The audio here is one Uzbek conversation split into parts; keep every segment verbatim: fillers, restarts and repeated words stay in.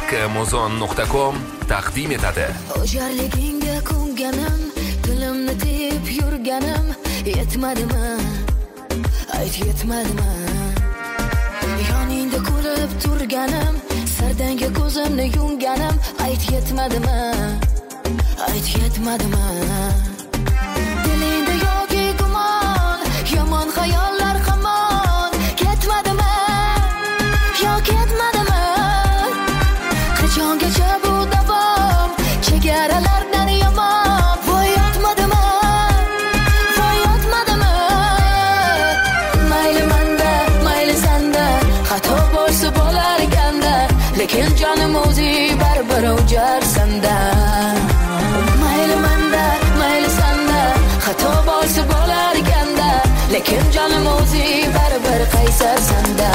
muzon nuqta com taqdim etadi. O'jarligingga ko'nganim, tilimni tep yurganim yetmadimi? Ayt yetmadimi? Yoningda ko'rib turganim, sardanga ko'zimni yumganim ayt yetmadimi? Ayt yetmadimi? Dilingda yoki gumon, yomon xayollar hamon ketmadimi? Yo ketmadimi? Qachongacha bu davom, chegaralardan yomon voy yotmadimi? Voy yotmadimi? Mayli manda, mayli sanda, xato bo'lsa bo'lar ekanda, lekin jonim o'zi baribir o'jar sanda. Mayli manda, mayli sanda, xato bo'lsa bo'lar ekanda, lekin jonim o'zi baribir qaysar sanda.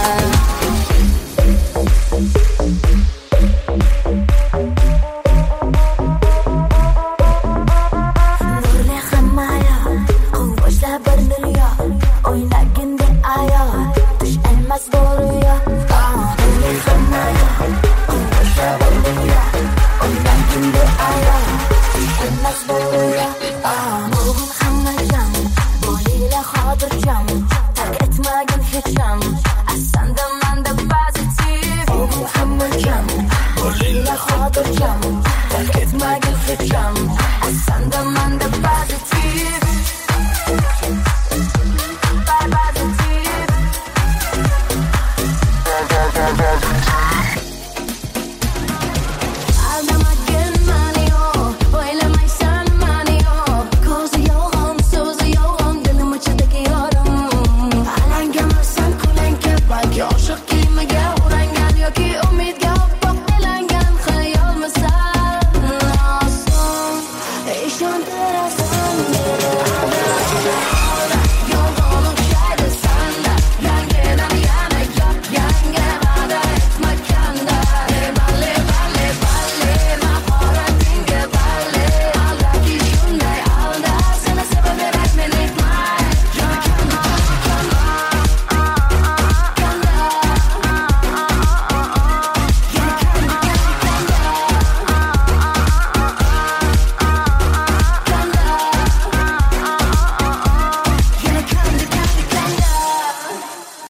Nurli hamaya, quvvashla bir dunyo, o'ynagindi ayol, tush emas bo'ruya. Nurli hamaya, quvvashla bir dunyo, o'ynagindi ayol, tush emas bo'ruya. Bugun hamma jam, bo'linglar xotirjam, tark etmagin hech ham, asanda manda pozitiv. Bugun hamma jam, bo'linglar xotirjam, tark etmagin hech ham, asanda manda pozitiv. Positive.